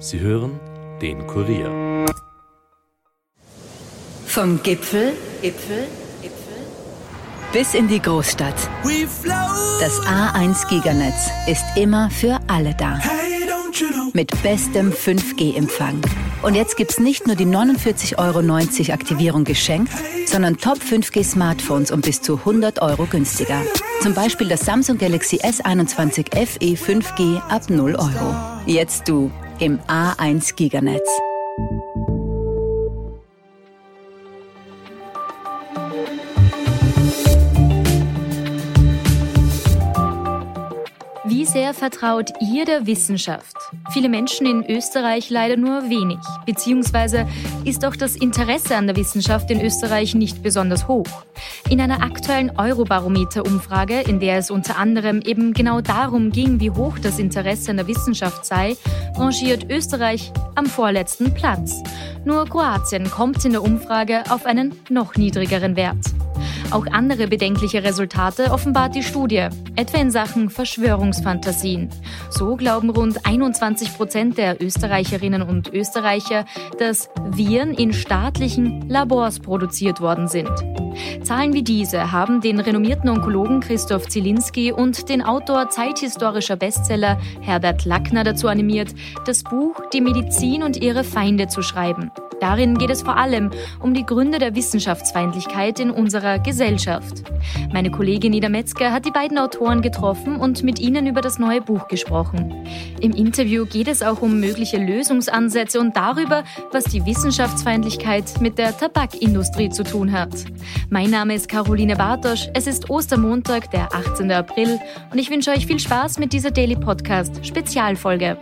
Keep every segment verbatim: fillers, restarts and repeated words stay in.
Sie hören den Kurier. Vom Gipfel, Gipfel, Gipfel bis in die Großstadt. Das A eins Giganetz ist immer für alle da. Mit bestem fünf G-Empfang. Und jetzt gibt's nicht nur die neunundvierzig Euro neunzig Aktivierung geschenkt, sondern Top fünf G Smartphones um bis zu hundert Euro günstiger. Zum Beispiel das Samsung Galaxy S einundzwanzig F E fünf G ab null Euro. Jetzt du im A eins Giganetz. Wie sehr vertraut ihr der Wissenschaft? Viele Menschen in Österreich leider nur wenig, beziehungsweise ist auch das Interesse an der Wissenschaft in Österreich nicht besonders hoch. In einer aktuellen Eurobarometer-Umfrage, in der es unter anderem eben genau darum ging, wie hoch das Interesse an der Wissenschaft sei, rangiert Österreich am vorletzten Platz. Nur Kroatien kommt in der Umfrage auf einen noch niedrigeren Wert. Auch andere bedenkliche Resultate offenbart die Studie, etwa in Sachen Verschwörungsfantasien. So glauben rund einundzwanzig Prozent der Österreicherinnen und Österreicher, dass Viren in staatlichen Labors produziert worden sind. Zahlen wie diese haben den renommierten Onkologen Christoph Zielinski und den Autor zeithistorischer Bestseller Herbert Lackner dazu animiert, das Buch Die Medizin und ihre Feinde zu schreiben. Darin geht es vor allem um die Gründe der Wissenschaftsfeindlichkeit in unserer Gesellschaft. Meine Kollegin Ida Metzger hat die beiden Autoren getroffen und mit ihnen über das neue Buch gesprochen. Im Interview geht es auch um mögliche Lösungsansätze und darüber, was die Wissenschaftsfeindlichkeit mit der Tabakindustrie zu tun hat. Mein Name ist Caroline Bartosch, es ist Ostermontag, der achtzehnten April und ich wünsche euch viel Spaß mit dieser Daily Podcast Spezialfolge.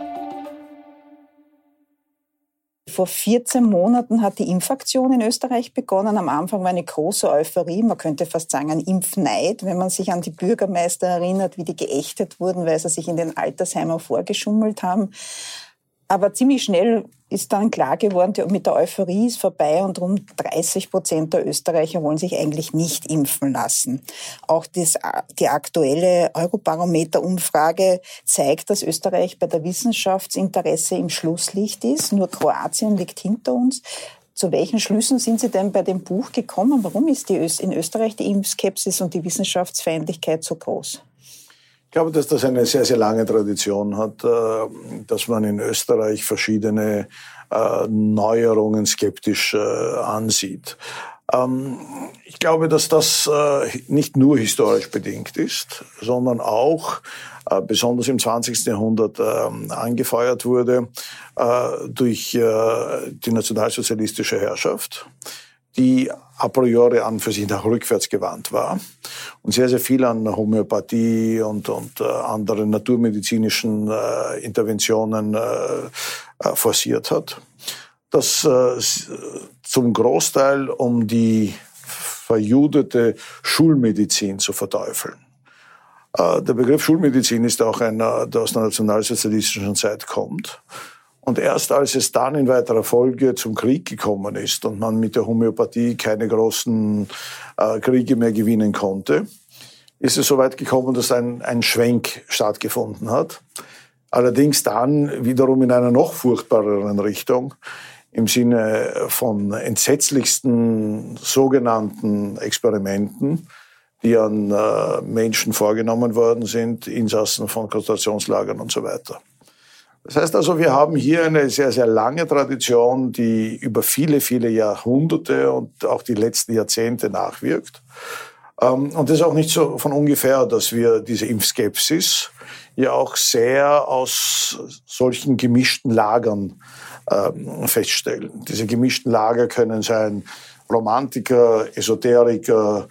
Vor vierzehn Monaten hat die Impfaktion in Österreich begonnen. Am Anfang war eine große Euphorie, man könnte fast sagen ein Impfneid, wenn man sich an die Bürgermeister erinnert, wie die geächtet wurden, weil sie sich in den Altersheimen vorgeschummelt haben. Aber ziemlich schnell ist dann klar geworden, mit der Euphorie ist vorbei und rund dreißig Prozent der Österreicher wollen sich eigentlich nicht impfen lassen. Auch das, die aktuelle Eurobarometer-Umfrage zeigt, dass Österreich bei der Wissenschaftsinteresse im Schlusslicht ist. Nur Kroatien liegt hinter uns. Zu welchen Schlüssen sind Sie denn bei dem Buch gekommen? Warum ist die Ö- in Österreich die Impfskepsis und die Wissenschaftsfeindlichkeit so groß? Ich glaube, dass das eine sehr, sehr lange Tradition hat, dass man in Österreich verschiedene Neuerungen skeptisch ansieht. Ich glaube, dass das nicht nur historisch bedingt ist, sondern auch besonders im zwanzigsten Jahrhundert angefeuert wurde durch die nationalsozialistische Herrschaft, die a priori an für sich nach rückwärts gewandt war und sehr, sehr viel an Homöopathie und, und äh, anderen naturmedizinischen äh, Interventionen äh, forciert hat. Das äh, zum Großteil um die verjudete Schulmedizin zu verteufeln. Äh, der Begriff Schulmedizin ist auch einer, der aus der nationalsozialistischen Zeit kommt. Und erst als es dann in weiterer Folge zum Krieg gekommen ist und man mit der Homöopathie keine großen äh, Kriege mehr gewinnen konnte, ist es so weit gekommen, dass ein, ein Schwenk stattgefunden hat. Allerdings dann wiederum in einer noch furchtbareren Richtung, im Sinne von entsetzlichsten sogenannten Experimenten, die an äh, Menschen vorgenommen worden sind, Insassen von Konzentrationslagern und so weiter. Das heißt also, wir haben hier eine sehr, sehr lange Tradition, die über viele, viele Jahrhunderte und auch die letzten Jahrzehnte nachwirkt. Und das ist auch nicht so von ungefähr, dass wir diese Impfskepsis ja auch sehr aus solchen gemischten Lagern feststellen. Diese gemischten Lager können sein Romantiker, Esoteriker,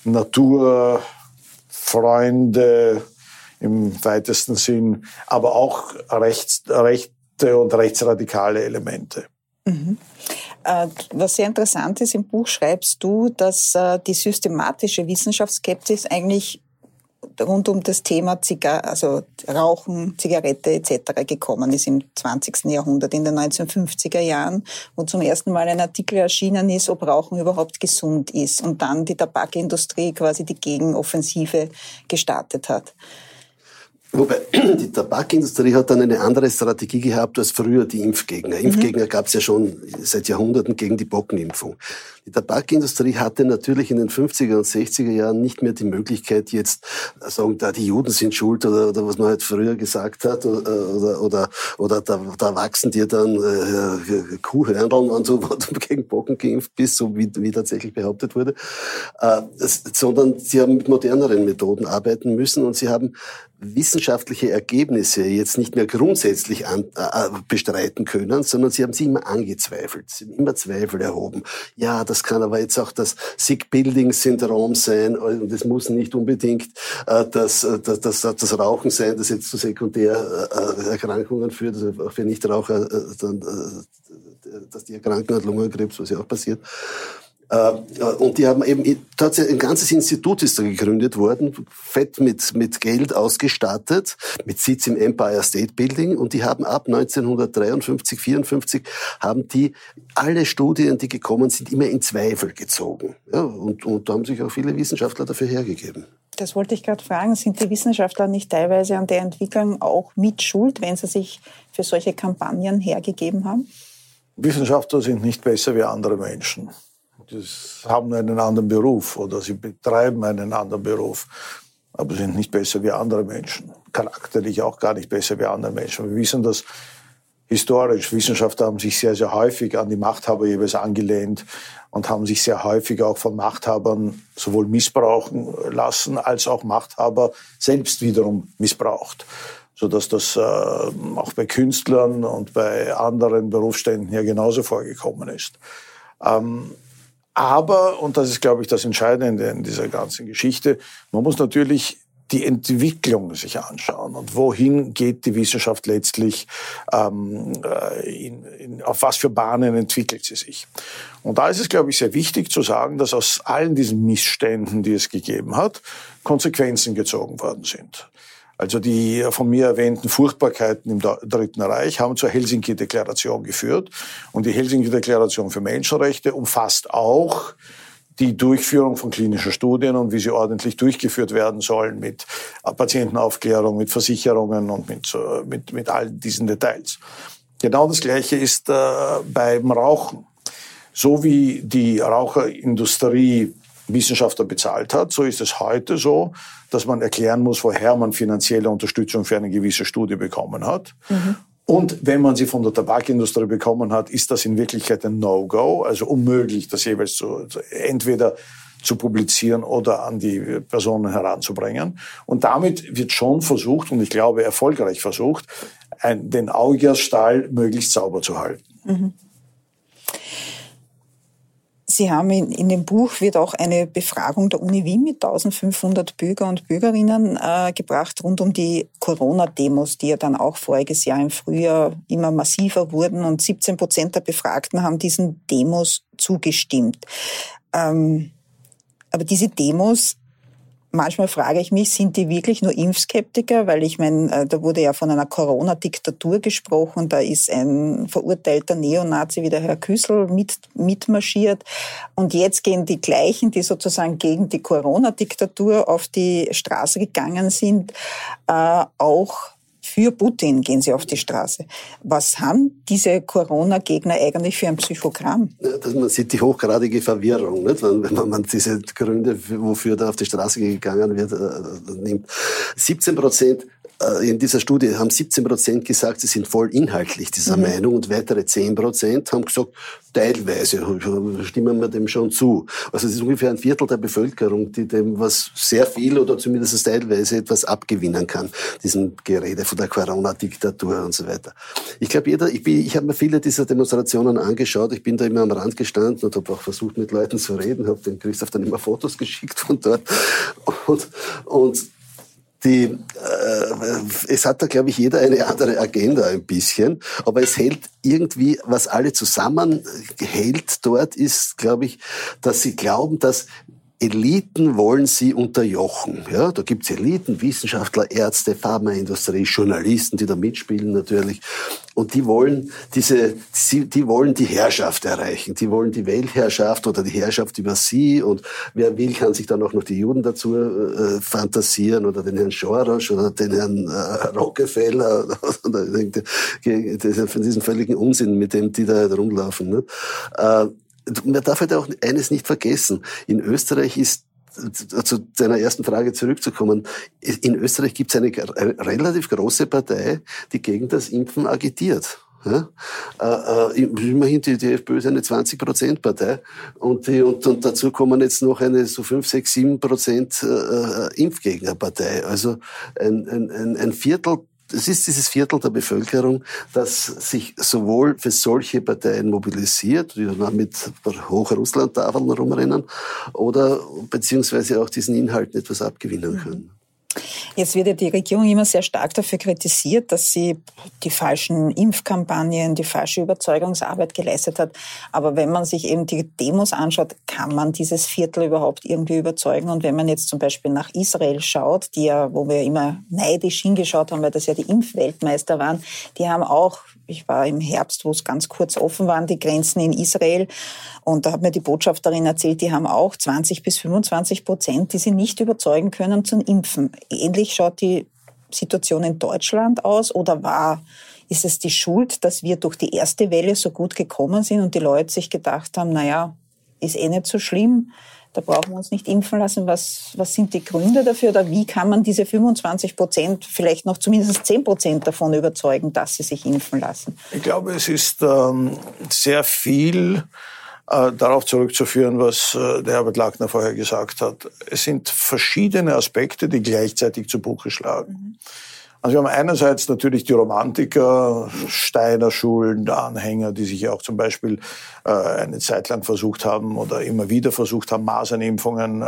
Naturfreunde, im weitesten Sinn, aber auch rechts, rechte und rechtsradikale Elemente. Mhm. Äh, was sehr interessant ist, im Buch schreibst du, dass äh, die systematische Wissenschaftsskepsis eigentlich rund um das Thema Ziga- also Rauchen, Zigarette et cetera gekommen ist im zwanzigsten Jahrhundert, in den neunzehnhundertfünfziger Jahren, wo zum ersten Mal ein Artikel erschienen ist, ob Rauchen überhaupt gesund ist und dann die Tabakindustrie quasi die Gegenoffensive gestartet hat. Wobei, die Tabakindustrie hat dann eine andere Strategie gehabt als früher die Impfgegner. Mhm. Impfgegner gab es ja schon seit Jahrhunderten gegen die Pockenimpfung. Die Tabakindustrie hatte natürlich in den fünfziger und sechziger Jahren nicht mehr die Möglichkeit, jetzt sagen, da die Juden sind schuld oder, oder was man halt früher gesagt hat, oder, oder, oder, oder da, da wachsen dir dann äh, Kuhhörneln und so, wo du gegen Pocken geimpft bist, so wie, wie tatsächlich behauptet wurde, äh, das, sondern sie haben mit moderneren Methoden arbeiten müssen und sie haben wissenschaftliche Ergebnisse jetzt nicht mehr grundsätzlich an, äh, bestreiten können, sondern sie haben sie immer angezweifelt, sie haben immer Zweifel erhoben. Ja, das kann aber jetzt auch das Sick-Building-Syndrom sein und es muss nicht unbedingt äh, das, das, das, das Rauchen sein, das jetzt zu Sekundärerkrankungen äh, führt, also auch für Nichtraucher, äh, dann, äh, dass die erkranken an Lungenkrebs, was ja auch passiert. Und die haben eben, tatsächlich ein ganzes Institut ist da gegründet worden, fett mit, mit Geld ausgestattet, mit Sitz im Empire State Building, und die haben ab neunzehnhundertdreiundfünfzig, vierundfünfzig haben die alle Studien, die gekommen sind, immer in Zweifel gezogen. Ja, und, und da haben sich auch viele Wissenschaftler dafür hergegeben. Das wollte ich gerade fragen. Sind die Wissenschaftler nicht teilweise an der Entwicklung auch mit schuld, wenn sie sich für solche Kampagnen hergegeben haben? Wissenschaftler sind nicht besser wie andere Menschen. Sie haben einen anderen Beruf oder sie betreiben einen anderen Beruf, aber sind nicht besser wie andere Menschen. Charakterlich auch gar nicht besser wie andere Menschen. Wir wissen das historisch. Wissenschaftler haben sich sehr, sehr häufig an die Machthaber jeweils angelehnt und haben sich sehr häufig auch von Machthabern sowohl missbrauchen lassen, als auch Machthaber selbst wiederum missbraucht. Sodass das äh, auch bei Künstlern und bei anderen Berufsständen hier genauso vorgekommen ist. Ähm, Aber, und das ist, glaube ich, das Entscheidende in dieser ganzen Geschichte, man muss natürlich die Entwicklung sich anschauen. Und wohin geht die Wissenschaft letztlich, ähm, in, in, auf was für Bahnen entwickelt sie sich? Und da ist es, glaube ich, sehr wichtig zu sagen, dass aus allen diesen Missständen, die es gegeben hat, Konsequenzen gezogen worden sind. Also die von mir erwähnten Furchtbarkeiten im Dritten Reich haben zur Helsinki-Deklaration geführt. Und die Helsinki-Deklaration für Menschenrechte umfasst auch die Durchführung von klinischen Studien und wie sie ordentlich durchgeführt werden sollen mit Patientenaufklärung, mit Versicherungen und mit, mit, mit all diesen Details. Genau das Gleiche ist äh, beim Rauchen. So wie die Raucherindustrie Wissenschaftler bezahlt hat, so ist es heute so, dass man erklären muss, woher man finanzielle Unterstützung für eine gewisse Studie bekommen hat. Mhm. Und wenn man sie von der Tabakindustrie bekommen hat, ist das in Wirklichkeit ein No-Go, also unmöglich, das jeweils zu, entweder zu publizieren oder an die Personen heranzubringen. Und damit wird schon versucht, und ich glaube erfolgreich versucht, ein, den Augiasstall möglichst sauber zu halten. Mhm. Sie haben in, in dem Buch wird auch eine Befragung der Uni Wien mit eintausendfünfhundert Bürger und Bürgerinnen äh, gebracht rund um die Corona-Demos, die ja dann auch voriges Jahr im Frühjahr immer massiver wurden, und siebzehn Prozent der Befragten haben diesen Demos zugestimmt. Ähm, aber diese Demos, manchmal frage ich mich, sind die wirklich nur Impfskeptiker? Weil ich meine, da wurde ja von einer Corona-Diktatur gesprochen. Da ist ein verurteilter Neonazi wie der Herr Küssel mit, mitmarschiert. Und jetzt gehen die gleichen, die sozusagen gegen die Corona-Diktatur auf die Straße gegangen sind, äh, auch für Putin gehen sie auf die Straße. Was haben diese Corona-Gegner eigentlich für ein Psychogramm? Ja, man sieht die hochgradige Verwirrung, nicht? Wenn, wenn man diese Gründe, wofür da auf die Straße gegangen wird, äh, nimmt. siebzehn Prozent in dieser Studie haben siebzehn Prozent gesagt, sie sind voll inhaltlich dieser mhm. Meinung, und weitere zehn Prozent haben gesagt, teilweise stimmen wir dem schon zu. Also es ist ungefähr ein Viertel der Bevölkerung, die dem was sehr viel oder zumindest teilweise etwas abgewinnen kann, diesem Gerede von der Corona-Diktatur und so weiter. Ich glaube, jeder, ich, bin, ich habe mir viele dieser Demonstrationen angeschaut, ich bin da immer am Rand gestanden und habe auch versucht, mit Leuten zu reden, habe dem Christoph dann immer Fotos geschickt von dort und, und Die, äh, es hat da, glaube ich, jeder eine andere Agenda ein bisschen, aber es hält irgendwie, was alle zusammenhält dort, ist, glaube ich, dass sie glauben, dass Eliten wollen sie unterjochen. Ja, da gibt's Eliten, Wissenschaftler, Ärzte, Pharmaindustrie, Journalisten, die da mitspielen natürlich. Und die wollen diese, sie, die wollen die Herrschaft erreichen. Die wollen die Weltherrschaft oder die Herrschaft über sie. Und wer will, kann sich dann auch noch die Juden dazu äh, fantasieren oder den Herrn Soros oder den Herrn äh, Rockefeller oder von diesem völligen Unsinn, mit dem die da rumlaufen. Ne? Äh, Man darf halt auch eines nicht vergessen. In Österreich ist, zu deiner ersten Frage zurückzukommen, in Österreich gibt es eine relativ große Partei, die gegen das Impfen agitiert. Ja? Äh, immerhin, die, die FPÖ ist eine zwanzig Prozent Partei und, die, und, und dazu kommen jetzt noch eine so fünf, sechs, sieben Prozent äh, Impfgegnerpartei. Also ein, ein, ein Viertel. Es ist dieses Viertel der Bevölkerung, das sich sowohl für solche Parteien mobilisiert, die dann mit Hoch-Russland-Tafeln rumrennen, oder beziehungsweise auch diesen Inhalten etwas abgewinnen können. Jetzt wird ja die Regierung immer sehr stark dafür kritisiert, dass sie die falschen Impfkampagnen, die falsche Überzeugungsarbeit geleistet hat. Aber wenn man sich eben die Demos anschaut, kann man dieses Viertel überhaupt irgendwie überzeugen? Und wenn man jetzt zum Beispiel nach Israel schaut, die ja, wo wir immer neidisch hingeschaut haben, weil das ja die Impfweltmeister waren, die haben auch, ich war im Herbst, wo es ganz kurz offen waren, die Grenzen in Israel. Und da hat mir die Botschafterin erzählt, die haben auch zwanzig bis fünfundzwanzig Prozent, die sie nicht überzeugen können zum Impfen. Ähnlich schaut die Situation in Deutschland aus, oder war, ist es die Schuld, dass wir durch die erste Welle so gut gekommen sind und die Leute sich gedacht haben, naja, ist eh nicht so schlimm, da brauchen wir uns nicht impfen lassen. Was, was sind die Gründe dafür, oder wie kann man diese fünfundzwanzig Prozent, vielleicht noch zumindest zehn Prozent davon überzeugen, dass sie sich impfen lassen? Ich glaube, es ist ähm, sehr viel äh, darauf zurückzuführen, was äh, der Herbert Lackner vorher gesagt hat. Es sind verschiedene Aspekte, die gleichzeitig zu Buche schlagen. Mhm. Also wir haben einerseits natürlich die Romantiker, Steiner Schulen, Anhänger, die sich ja auch zum Beispiel äh, eine Zeit lang versucht haben oder immer wieder versucht haben, Masernimpfungen äh,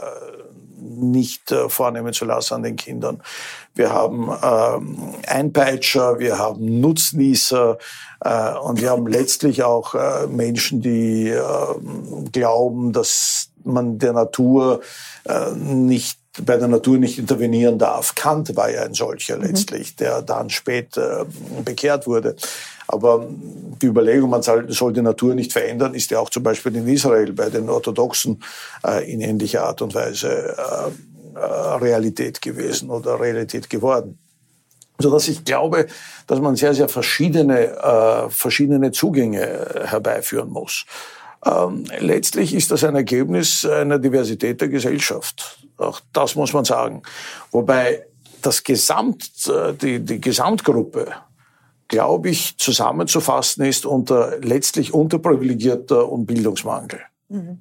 nicht äh, vornehmen zu lassen an den Kindern. Wir haben ähm, Einpeitscher, wir haben Nutznießer äh, und wir haben letztlich auch äh, Menschen, die äh, glauben, dass man der Natur äh, nicht bei der Natur nicht intervenieren darf. Kant war ja ein solcher letztlich, mhm. der dann spät äh, bekehrt wurde. Aber die Überlegung, man soll, soll die Natur nicht verändern, ist ja auch zum Beispiel in Israel bei den Orthodoxen äh, in ähnlicher Art und Weise äh, äh, Realität gewesen oder Realität geworden. Sodass ich glaube, dass man sehr, sehr verschiedene, äh, verschiedene Zugänge herbeiführen muss. Ähm, letztlich ist das ein Ergebnis einer Diversität der Gesellschaft. Auch das muss man sagen. Wobei das Gesamt, die, die Gesamtgruppe, glaube ich, zusammenzufassen ist unter letztlich unterprivilegierter und Bildungsmangel. Mhm.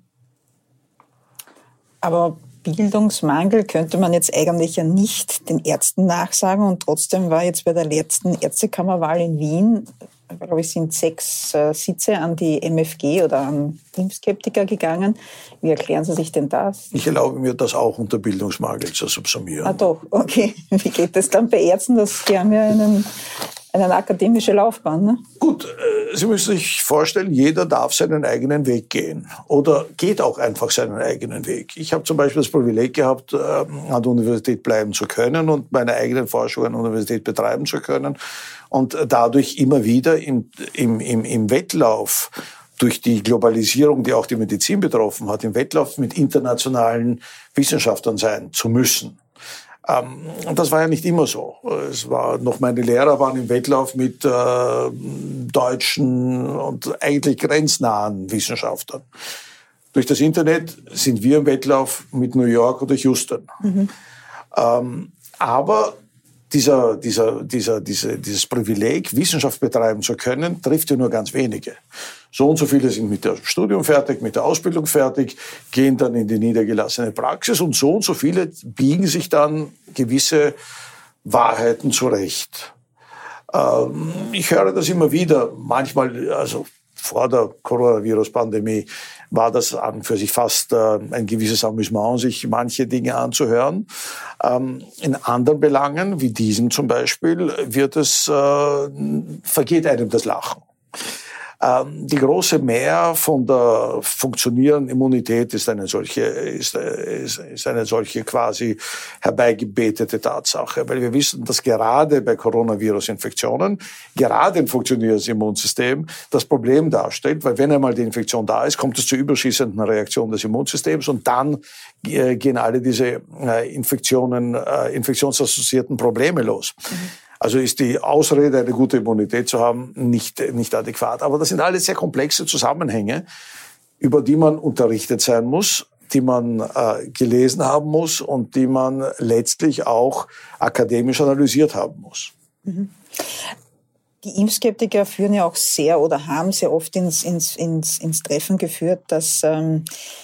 Aber Bildungsmangel könnte man jetzt eigentlich ja nicht den Ärzten nachsagen, und trotzdem war jetzt bei der letzten Ärztekammerwahl in Wien, ich glaube, es sind sechs äh, Sitze an die M F G oder an Impfskeptiker gegangen. Wie erklären Sie sich denn das? Ich erlaube mir, das auch unter Bildungsmangel zu subsumieren. Ah doch, okay. Wie geht das dann bei Ärzten? Das, die haben ja einen, eine akademische Laufbahn, ne? Gut, äh, Sie müssen sich vorstellen, jeder darf seinen eigenen Weg gehen oder geht auch einfach seinen eigenen Weg. Ich habe zum Beispiel das Privileg gehabt, äh, an der Universität bleiben zu können und meine eigenen Forschung an der Universität betreiben zu können und dadurch immer wieder im, im, im, im Wettlauf durch die Globalisierung, die auch die Medizin betroffen hat, im Wettlauf mit internationalen Wissenschaftlern sein zu müssen. Ähm, und das war ja nicht immer so. Es war noch, meine Lehrer waren im Wettlauf mit äh, deutschen und eigentlich grenznahen Wissenschaftlern. Durch das Internet sind wir im Wettlauf mit New York oder Houston. Mhm. Ähm, aber Dieser, dieser, dieser, diese, dieses Privileg, Wissenschaft betreiben zu können, trifft ja nur ganz wenige. So und so viele sind mit dem Studium fertig, mit der Ausbildung fertig, gehen dann in die niedergelassene Praxis, und so und so viele biegen sich dann gewisse Wahrheiten zurecht. Ähm, ich höre das immer wieder, manchmal, also vor der Coronavirus-Pandemie, war das an für sich fast äh, ein gewisses Amüsement, sich manche Dinge anzuhören. Ähm, in anderen Belangen, wie diesem zum Beispiel, wird es, äh, vergeht einem das Lachen. Ähm, die große Mehr von der funktionierenden Immunität ist eine solche, ist, ist, ist eine solche quasi herbeigebetete Tatsache, weil wir wissen, dass gerade bei Coronavirus-Infektionen, gerade ein funktionierendes Immunsystem das Problem darstellt, weil wenn einmal die Infektion da ist, kommt es zur überschießenden Reaktion des Immunsystems und dann äh, gehen alle diese äh, Infektionen, äh, infektionsassoziierten Probleme los. Mhm. Also ist die Ausrede, eine gute Immunität zu haben, nicht, nicht adäquat. Aber das sind alles sehr komplexe Zusammenhänge, über die man unterrichtet sein muss, die man äh, gelesen haben muss und die man letztlich auch akademisch analysiert haben muss. Mhm. Die Impfskeptiker führen ja auch sehr oder haben sehr oft ins, ins, ins, ins Treffen geführt, dass ähm,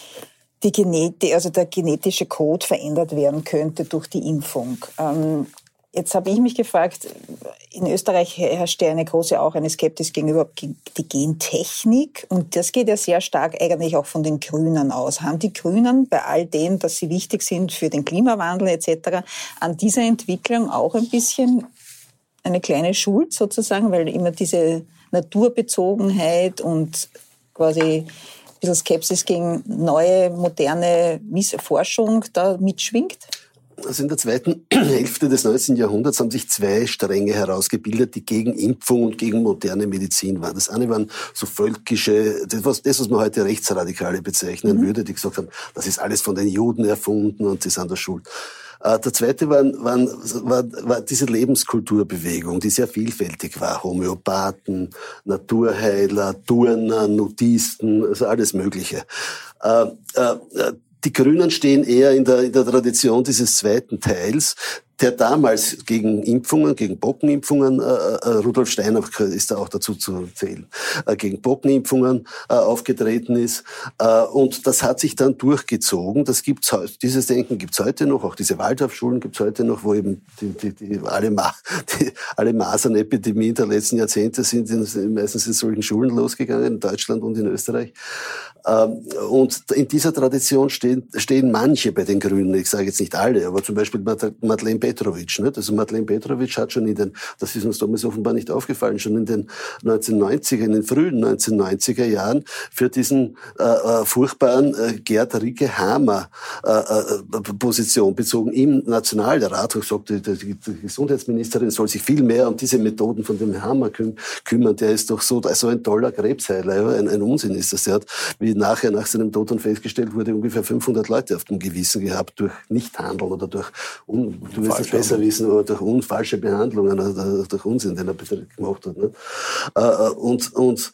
die Genetik, also der genetische Code verändert werden könnte durch die Impfung. Ähm, Jetzt habe ich mich gefragt, in Österreich herrscht ja eine große, auch eine Skepsis gegenüber die Gentechnik. Und das geht ja sehr stark eigentlich auch von den Grünen aus. Haben die Grünen bei all dem, dass sie wichtig sind für den Klimawandel et cetera, an dieser Entwicklung auch ein bisschen eine kleine Schuld sozusagen, weil immer diese Naturbezogenheit und quasi ein bisschen Skepsis gegen neue, moderne Forschung da mitschwingt? Also in der zweiten Hälfte des neunzehnten Jahrhunderts haben sich zwei Stränge herausgebildet, die gegen Impfung und gegen moderne Medizin waren. Das eine waren so völkische, das was, das, was man heute Rechtsradikale bezeichnen mhm. würde, die gesagt haben, das ist alles von den Juden erfunden und die sind da schuld. Der zweite war, war, war, war diese Lebenskulturbewegung, die sehr vielfältig war. Homöopathen, Naturheiler, Turner, Nudisten, also alles Mögliche. Äh, äh, Die Grünen stehen eher in der, in der Tradition dieses zweiten Teils, der damals gegen Impfungen, gegen Pockenimpfungen, äh, äh, Rudolf Steiner ist da auch dazu zu zählen, äh, gegen Pockenimpfungen äh, aufgetreten ist. Äh, und das hat sich dann durchgezogen. Das gibt's heute, dieses Denken gibt's heute noch, auch diese Waldorfschulen gibt's heute noch, wo eben die, die, die, alle, Ma- die, alle Masernepidemien der letzten Jahrzehnte sind in, meistens in solchen Schulen losgegangen, in Deutschland und in Österreich. Ähm, und in dieser Tradition stehen, stehen manche bei den Grünen, ich sage jetzt nicht alle, aber zum Beispiel Madeleine Petrovic. Nicht? Also Madeleine Petrovic hat schon in den, das ist uns damals offenbar nicht aufgefallen, schon in den neunzehnhundertneunziger, in den frühen neunzehnhundertneunziger Jahren für diesen äh, äh, furchtbaren äh, Gerd Ricke Hamer äh, äh, Position bezogen im Nationalrat. Ich sagte, die, die, die Gesundheitsministerin soll sich viel mehr um diese Methoden von dem Hamer küm- kümmern. Der ist doch so, so ein toller Krebsheiler. Ja? Ein, ein Unsinn ist das. Der hat, wie nachher nach seinem Tod dann festgestellt wurde, ungefähr fünfhundert Leute auf dem Gewissen gehabt durch Nichthandeln oder durch un, du wirst es besser wissen, oder durch unfalsche Behandlungen oder durch Unsinn, den er gemacht hat. Ne? Äh, und und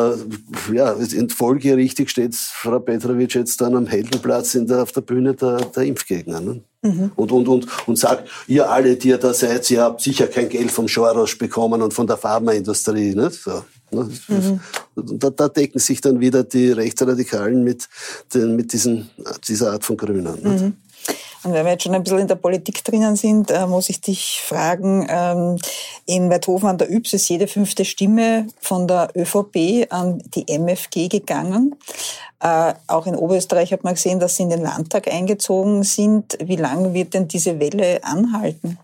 äh, ja, folgerichtig steht Frau Petrovic jetzt dann am Heldenplatz in der, auf der Bühne der, der Impfgegner. Ne? Mhm. Und, und, und, und sagt, ihr alle, die ihr da seid, ihr habt sicher kein Geld vom Soros bekommen und von der Pharmaindustrie. Ne? So. Mhm. Da, da decken sich dann wieder die Rechtsradikalen mit, den, mit diesen, dieser Art von Grünen. Mhm. Und wenn wir jetzt schon ein bisschen in der Politik drinnen sind, äh, muss ich dich fragen, ähm, in Weidhofen an der Ybbs ist jede fünfte Stimme von der ÖVP an die M F G gegangen. Äh, auch in Oberösterreich hat man gesehen, dass sie in den Landtag eingezogen sind. Wie lange wird denn diese Welle anhalten?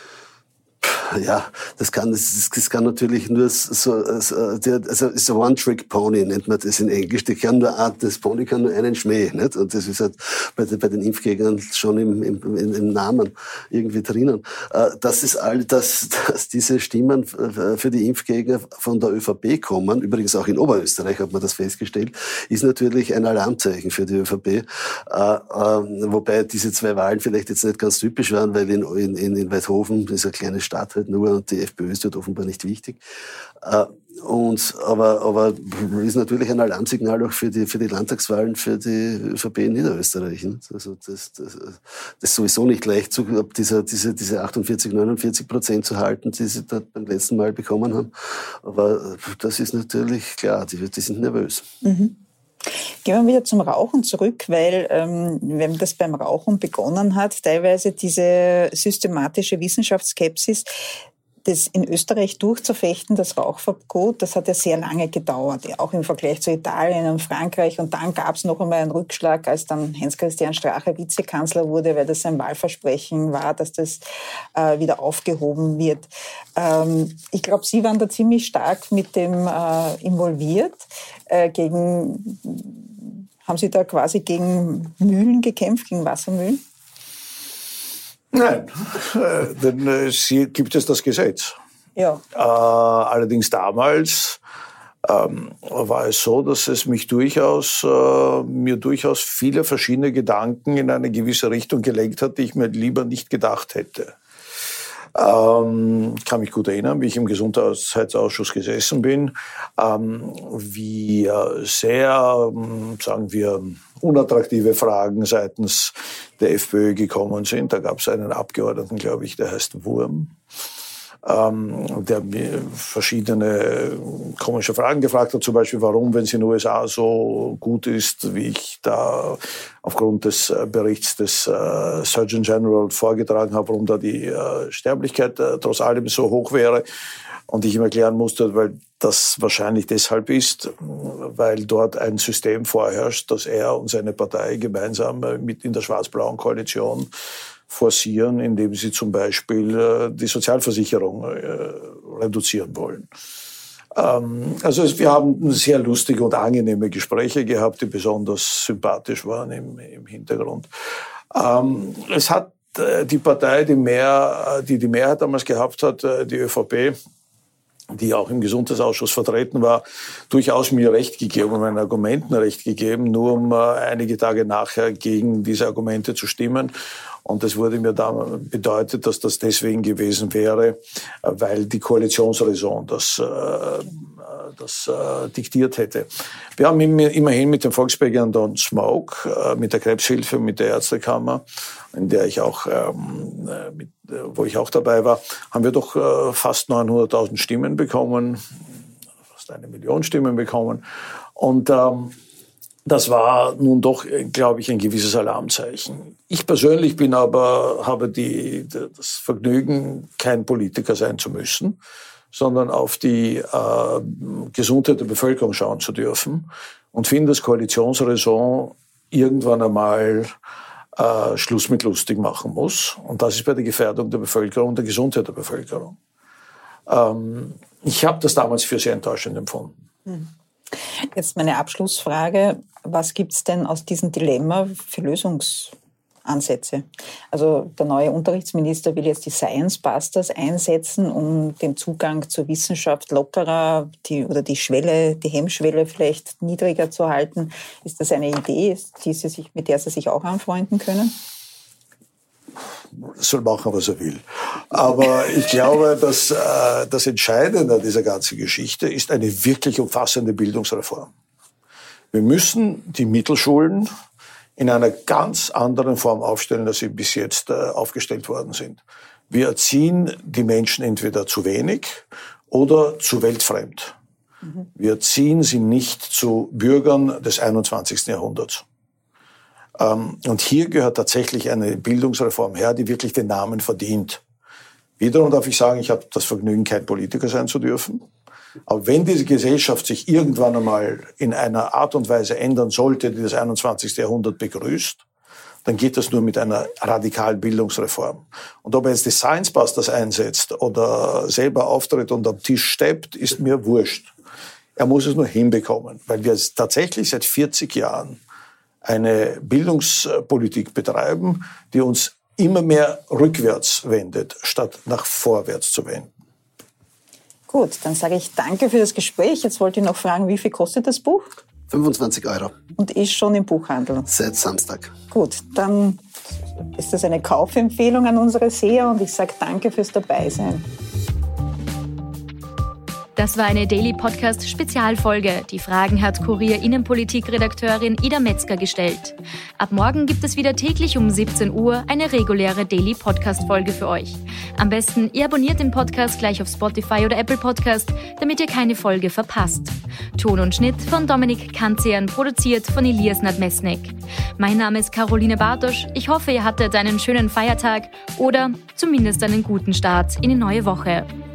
Ja, das kann, das, das kann natürlich nur so, also, also ist ein One-Trick-Pony, nennt man das in Englisch. Die kann nur, das Pony kann nur einen Schmäh, nicht? Und das ist halt bei, bei den Impfgegnern schon im, im, im Namen irgendwie drinnen. Das ist all, dass, dass diese Stimmen für die Impfgegner von der ÖVP kommen, übrigens auch in Oberösterreich hat man das festgestellt, ist natürlich ein Alarmzeichen für die ÖVP. Wobei diese zwei Wahlen vielleicht jetzt nicht ganz typisch waren, weil in, in, in Weidhofen, das ist eine kleine Stadt nur, und die FPÖ ist dort offenbar nicht wichtig. Äh, und, aber, aber ist natürlich ein Alarmsignal auch für die, für die Landtagswahlen für die ÖVP in Niederösterreich. Ne? Also das, das, das ist sowieso nicht leicht, zu, diese, diese, diese achtundvierzig, neunundvierzig Prozent zu halten, die sie dort beim letzten Mal bekommen haben. Aber das ist natürlich klar, die, die sind nervös. Mhm. Gehen wir wieder zum Rauchen zurück, weil ähm, wenn das beim Rauchen begonnen hat, teilweise diese systematische Wissenschaftsskepsis, das in Österreich durchzufechten, das Rauchverbot, das hat ja sehr lange gedauert, auch im Vergleich zu Italien und Frankreich. Und dann gab es noch einmal einen Rückschlag, als dann Heinz-Christian Strache Vizekanzler wurde, weil das sein Wahlversprechen war, dass das äh, wieder aufgehoben wird. Ähm, ich glaube, Sie waren da ziemlich stark mit dem äh, involviert. Äh, gegen, haben Sie da quasi gegen Mühlen gekämpft, gegen Wassermühlen? Nein, äh, denn äh, hier gibt es das Gesetz. Ja. Äh, allerdings damals ähm, war es so, dass es mich durchaus, äh, mir durchaus viele verschiedene Gedanken in eine gewisse Richtung gelenkt hat, die ich mir lieber nicht gedacht hätte. Ähm, ich kann mich gut erinnern, wie ich im Gesundheitsausschuss gesessen bin, ähm, wie äh, sehr, ähm, sagen wir, unattraktive Fragen seitens der FPÖ gekommen sind. Da gab es einen Abgeordneten, glaube ich, der heißt Wurm, ähm, der mir verschiedene komische Fragen gefragt hat, zum Beispiel, warum, wenn es in den U S A so gut ist, wie ich da aufgrund des Berichts des äh, Surgeon General vorgetragen habe, warum da die äh, Sterblichkeit äh, trotz allem so hoch wäre. Und ich ihm erklären musste, weil das wahrscheinlich deshalb ist, weil dort ein System vorherrscht, das er und seine Partei gemeinsam mit in der schwarz-blauen Koalition forcieren, indem sie zum Beispiel die Sozialversicherung reduzieren wollen. Also wir haben sehr lustige und angenehme Gespräche gehabt, die besonders sympathisch waren im, im Hintergrund. Es hat die Partei, die, mehr, die die Mehrheit damals gehabt hat, die ÖVP, die auch im Gesundheitsausschuss vertreten war, durchaus mir Recht gegeben und meinen Argumenten Recht gegeben, nur um einige Tage nachher gegen diese Argumente zu stimmen. Und es wurde mir da bedeutet, dass das deswegen gewesen wäre, weil die Koalitionsraison das, äh, das äh, diktiert hätte. Wir haben immerhin mit dem Volksbegehren Don't Smoke, äh, mit der Krebshilfe, mit der Ärztekammer, in der ich auch, ähm, mit, wo ich auch dabei war, haben wir doch äh, fast neunhunderttausend Stimmen bekommen, fast eine Million Stimmen bekommen. Und ähm, das war nun doch, glaube ich, ein gewisses Alarmzeichen. Ich persönlich bin aber, habe die, das Vergnügen, kein Politiker sein zu müssen, sondern auf die äh, Gesundheit der Bevölkerung schauen zu dürfen und finde, dass Koalitionsraison irgendwann einmal äh, Schluss mit lustig machen muss. Und das ist bei der Gefährdung der Bevölkerung und der Gesundheit der Bevölkerung. Ähm, ich habe das damals für sehr enttäuschend empfunden. Hm. Jetzt meine Abschlussfrage. Was gibt es denn aus diesem Dilemma für Lösungsansätze? Also der neue Unterrichtsminister will jetzt die Science Busters einsetzen, um den Zugang zur Wissenschaft lockerer die, oder die Schwelle, die Hemmschwelle vielleicht niedriger zu halten. Ist das eine Idee, die Sie sich, mit der Sie sich auch anfreunden können? Soll machen, was er will. Aber ich glaube, dass äh, das Entscheidende an dieser ganzen Geschichte ist eine wirklich umfassende Bildungsreform. Wir müssen die Mittelschulen in einer ganz anderen Form aufstellen, als sie bis jetzt äh, aufgestellt worden sind. Wir erziehen die Menschen entweder zu wenig oder zu weltfremd. Mhm. Wir erziehen sie nicht zu Bürgern des einundzwanzigsten Jahrhunderts. Und hier gehört tatsächlich eine Bildungsreform her, die wirklich den Namen verdient. Wiederum darf ich sagen, ich habe das Vergnügen, kein Politiker sein zu dürfen. Aber wenn diese Gesellschaft sich irgendwann einmal in einer Art und Weise ändern sollte, die das einundzwanzigste Jahrhundert begrüßt, dann geht das nur mit einer radikalen Bildungsreform. Und ob er jetzt die Science Busters einsetzt oder selber auftritt und am Tisch steppt, ist mir wurscht. Er muss es nur hinbekommen, weil wir tatsächlich seit vierzig Jahren eine Bildungspolitik betreiben, die uns immer mehr rückwärts wendet, statt nach vorwärts zu wenden. Gut, dann sage ich danke für das Gespräch. Jetzt wollte ich noch fragen, wie viel kostet das Buch? fünfundzwanzig Euro. Und ist schon im Buchhandel? Seit Samstag. Gut, dann ist das eine Kaufempfehlung an unsere Seher und ich sage danke fürs Dabeisein. Das war eine Daily Podcast Spezialfolge. Die Fragen hat Kurier Innenpolitik-Redakteurin Ida Metzger gestellt. Ab morgen gibt es wieder täglich um siebzehn Uhr eine reguläre Daily Podcast Folge für euch. Am besten, ihr abonniert den Podcast gleich auf Spotify oder Apple Podcast, damit ihr keine Folge verpasst. Ton und Schnitt von Dominik Kanzian, produziert von Elias Nadmesnik. Mein Name ist Caroline Bartosch. Ich hoffe, ihr hattet einen schönen Feiertag oder zumindest einen guten Start in die neue Woche.